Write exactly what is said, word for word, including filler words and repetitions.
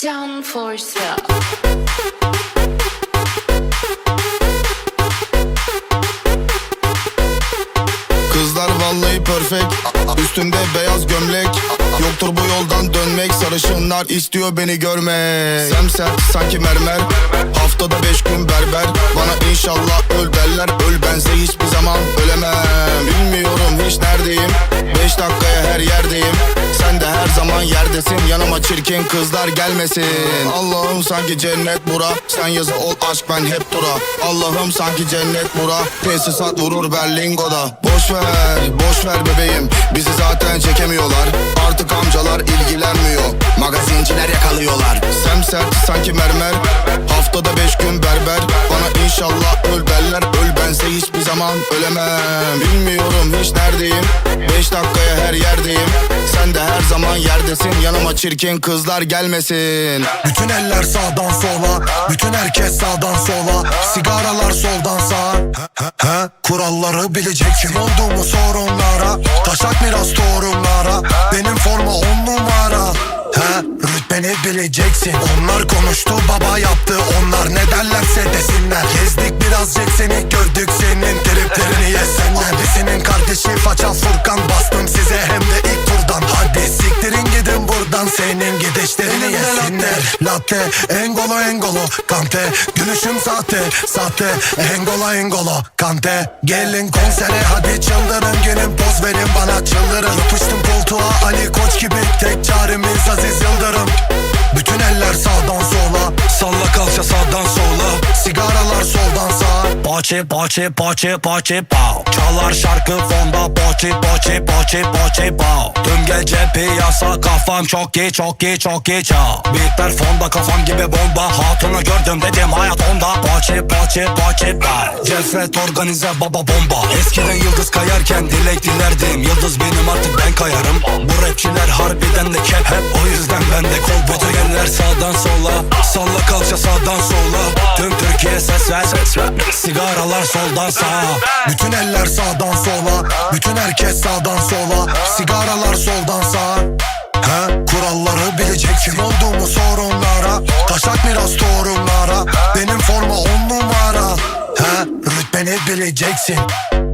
Down for sale. Kızlar vallahi perfect, üstümde beyaz gömlek. Yoktur bu yoldan dönmek, sarışınlar istiyor beni görmek. Semsert sanki mermer, haftada beş gün berber. Bana inşallah öl derler, öl bense hiçbir zaman ölemem. Bilmiyorum hiç neredeyim, beş dakikaya her yerdeyim. Sen de her zaman yerdesin, yanıma çirkin kızlar gelmesin. Allah'ım sanki cennet bura, sen yazı ol aşk ben hep dura. Allah'ım sanki cennet bura, tesisat vurur Berlingo'da. Boş ver, boş ver bebeğim, bizi zaten çekemiyorlar. Artık amcalar ilgilenmiyor, magazinciler yakalıyorlar. Semsert sanki mermer, haftada beş gün berber. Bana inşallah öl derler, öl bense hiçbir zaman ölemem. Bilmiyorum hiç neredeyim, beş dakikaya her yerdeyim. Sen de her zaman yerdesin, yanıma çirkin kızlar gelmesin. Bütün eller sağdan sola, bütün herkes sağdan sola. Sigaralar soldan sağa. He, he, kuralları bilecek kim olduğumu sorunlara. Taşak miras torunlara. Benim forma on numara. He, rütbeni bileceksin. Onlar konuştu baba yaptı. Onlar ne derlerse desinler. Gezdik birazcık seni gördük, senin triplerini yesinler. Abisinin kardeşi faça Furkan, bastım size hem de ilk turdan. Hadi siktirin gidin buradan, senin gidişlerini yesinler. Latte, engolo engolo, kante. Gülüşüm sahte, sahte. Engolo engolo, kante. Gelin konsere hadi çıldırın, gelin poz verin bana çıldırın. Yapıştım koltuğa Ali Koç gibi, tek çaremiz Aziz Yıldırım. Bütün eller sağdan sola, salla kalça sağdan sola. Sigaralar soldan sağa. Poçi poçi poçi poçi pow. Çalar şarkı fonda, poçi poçi poçi poçi pow. Tüm gece piyasa, kafam çok iyi çok iyi çok iyi çal. Beatler fonda, kafam gibi bomba. Hatunu gördüm dedim hayat onda. Poçi poçi poçi pow. Cefret organize baba bomba. Eskiden yıldız kayarken dilek dilerdim. Yıldız benim artık ben kayarım. Bu rapçiler harbiden de kep, hep o yüzden ben de kol. Bütün eller sağdan sola, salla kalça sağdan sola. Tüm Türkiye ses ver, ses ver. Sigaralar soldan sağa. Bütün eller sağdan sola, bütün herkes sağdan sola. Sigaralar soldan sağa. He, kuralları bilecek kim olduğumu sorunlara. Taşak miras torunlara. Benim forma on numara. He, rütbeni bileceksin.